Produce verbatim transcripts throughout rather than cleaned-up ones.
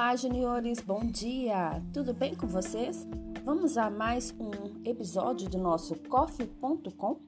Olá, juniores, bom dia! Tudo bem com vocês? Vamos a mais um episódio do nosso coffee ponto com?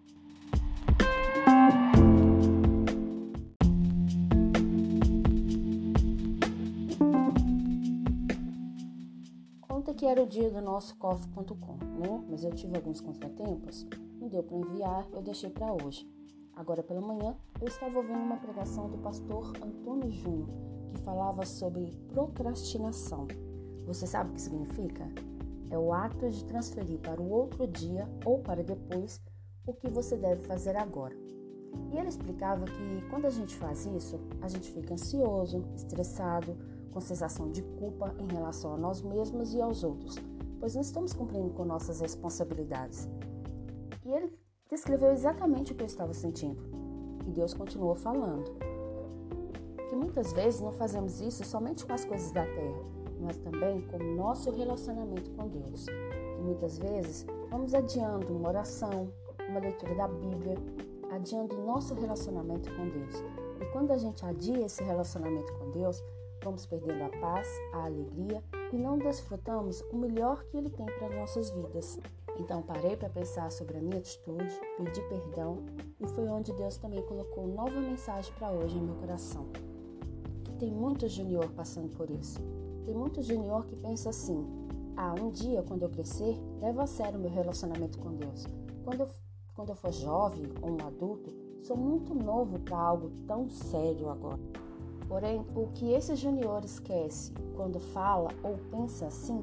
Ontem que era o dia do nosso coffee ponto com, né? Mas eu tive alguns contratempos, não deu para enviar, eu deixei para hoje. Agora pela manhã, eu estava ouvindo uma pregação do pastor Antônio Júnior, que falava sobre procrastinação. Você sabe o que significa? É o ato de transferir para o outro dia ou para depois o que você deve fazer agora. E ele explicava que quando a gente faz isso, a gente fica ansioso, estressado, com sensação de culpa em relação a nós mesmos e aos outros, pois não estamos cumprindo com nossas responsabilidades. E ele descreveu exatamente o que eu estava sentindo. E Deus continuou falando que muitas vezes não fazemos isso somente com as coisas da terra, mas também com o nosso relacionamento com Deus. E muitas vezes vamos adiando uma oração, uma leitura da Bíblia, adiando o nosso relacionamento com Deus. E quando a gente adia esse relacionamento com Deus, vamos perdendo a paz, a alegria e não desfrutamos o melhor que Ele tem para as nossas vidas. Então parei para pensar sobre a minha atitude, pedi perdão e foi onde Deus também colocou nova mensagem para hoje em meu coração. Tem muito junior passando por isso. Tem muito junior que pensa assim: ah, um dia quando eu crescer, levo a sério o meu relacionamento com Deus. Quando eu, quando eu for jovem ou um adulto, sou muito novo para algo tão sério agora. Porém, o que esse junior esquece quando fala ou pensa assim,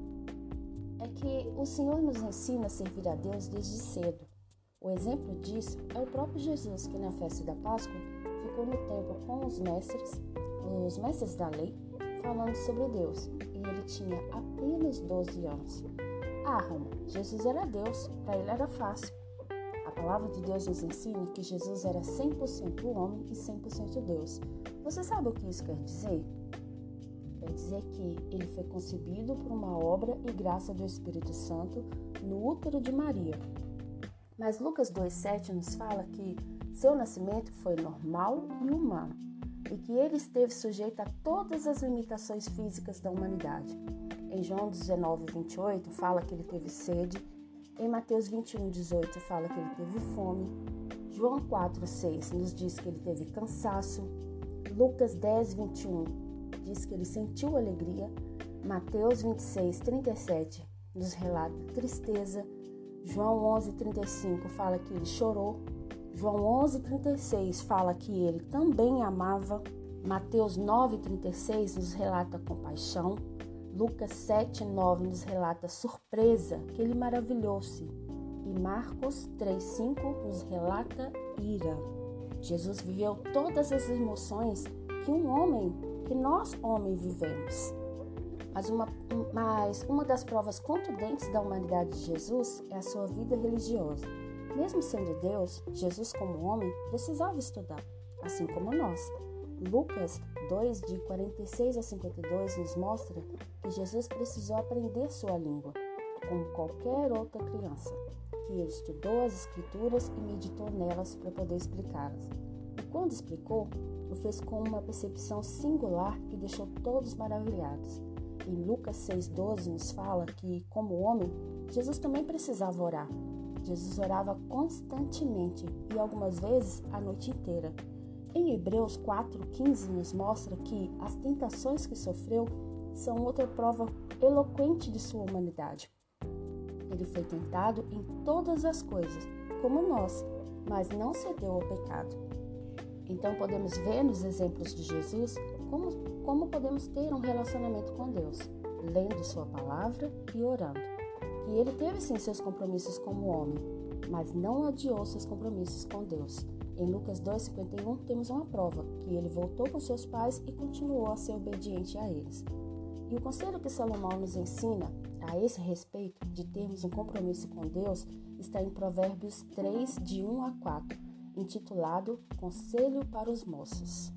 é que o Senhor nos ensina a servir a Deus desde cedo. O exemplo disso é o próprio Jesus, que na festa da Páscoa ficou no templo com os mestres, os mestres da lei, falando sobre Deus, e ele tinha apenas doze anos. Ah, Roma, Jesus era Deus, para ele era fácil. A palavra de Deus nos ensina que Jesus era cem por cento homem e cem por cento Deus. Você sabe o que isso quer dizer? Quer dizer que ele foi concebido por uma obra e graça do Espírito Santo no útero de Maria. Mas Lucas dois, sete nos fala que seu nascimento foi normal e humano e que ele esteve sujeito a todas as limitações físicas da humanidade. Em João dezenove, vinte e oito fala que ele teve sede. Em Mateus vinte e um, dezoito fala que ele teve fome. João quatro, seis nos diz que ele teve cansaço. Lucas dez, vinte e um diz que ele sentiu alegria. Mateus vinte e seis, trinta e sete nos relata tristeza. João onze, trinta e cinco fala que ele chorou. João onze, trinta e seis fala que ele também amava. Mateus nove, trinta e seis nos relata compaixão. Lucas sete, nove nos relata surpresa, que ele maravilhou-se. E Marcos três, cinco nos relata ira. Jesus viveu todas as emoções que um homem, que nós homens vivemos. Mas uma, mas uma das provas contundentes da humanidade de Jesus é a sua vida religiosa. Mesmo sendo Deus, Jesus como homem precisava estudar, assim como nós. Lucas dois, de quarenta e seis a cinquenta e dois, nos mostra que Jesus precisou aprender sua língua, como qualquer outra criança, que ele estudou as Escrituras e meditou nelas para poder explicá-las. E quando explicou, o fez com uma percepção singular que deixou todos maravilhados. Em Lucas seis, doze nos fala que, como homem, Jesus também precisava orar. Jesus orava constantemente e algumas vezes a noite inteira. Em Hebreus quatro, quinze nos mostra que as tentações que sofreu são outra prova eloquente de sua humanidade. Ele foi tentado em todas as coisas, como nós, mas não cedeu ao pecado. Então podemos ver nos exemplos de Jesus como, como podemos ter um relacionamento com Deus, lendo sua palavra e orando. E ele teve sim seus compromissos como homem, mas não adiou seus compromissos com Deus. Em Lucas dois, cinquenta e um temos uma prova, que ele voltou com seus pais e continuou a ser obediente a eles. E o conselho que Salomão nos ensina a esse respeito de termos um compromisso com Deus está em Provérbios três, de um a quatro, intitulado Conselho para os Moços.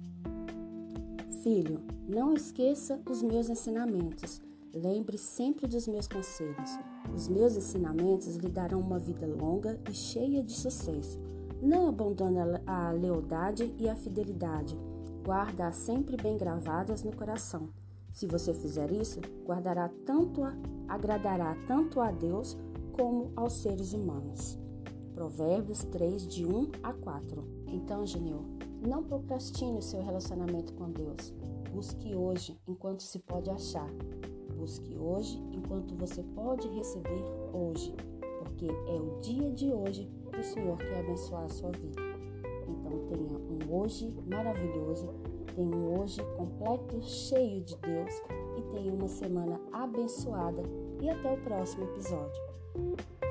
Filho, não esqueça os meus ensinamentos. Lembre sempre dos meus conselhos. Os meus ensinamentos lhe darão uma vida longa e cheia de sucesso. Não abandone a lealdade e a fidelidade. Guarda-as sempre bem gravadas no coração. Se você fizer isso, guardará tanto a, agradará tanto a Deus como aos seres humanos. Provérbios três, de um a quatro. Então, Genil, não procrastine o seu relacionamento com Deus. Busque hoje, enquanto se pode achar. Busque hoje, enquanto você pode receber hoje. Porque é o dia de hoje que o Senhor quer abençoar a sua vida. Então, tenha um hoje maravilhoso. Tenha um hoje completo, cheio de Deus e tenha uma semana abençoada e até o próximo episódio.